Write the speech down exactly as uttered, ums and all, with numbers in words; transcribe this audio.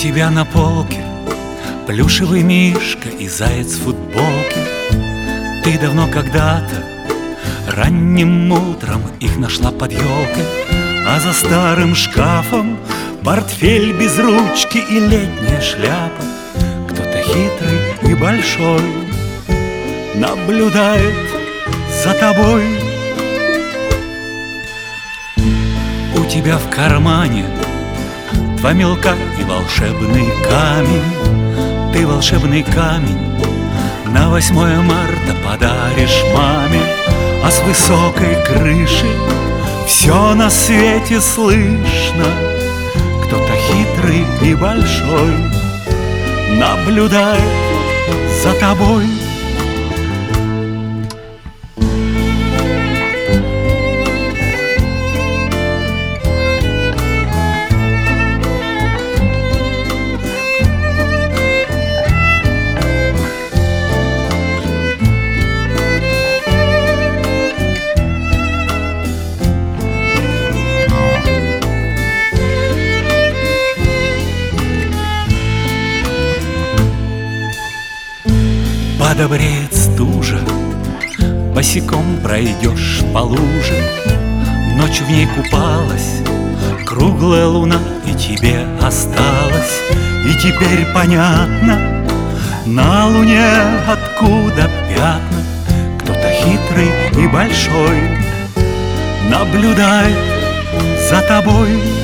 тебя на полке плюшевый мишка и заяц в футболке. Ты давно когда-то ранним утром их нашла под елкой, а за старым шкафом портфель без ручки и летняя шляпа. Кто-то хитрый и большой наблюдает за тобой. У тебя в кармане два мелка и волшебный камень. Ты волшебный камень на восьмое марта подаришь маме, а с высокой крыши все на свете слышно. Кто-то хитрый и большой наблюдает за тобой. Подобреет стужа, босиком пройдешь по луже. Ночью в ней купалась круглая луна, и тебе осталось. И теперь понятно на луне откуда пятна. Кто-то хитрый и большой наблюдает за тобой.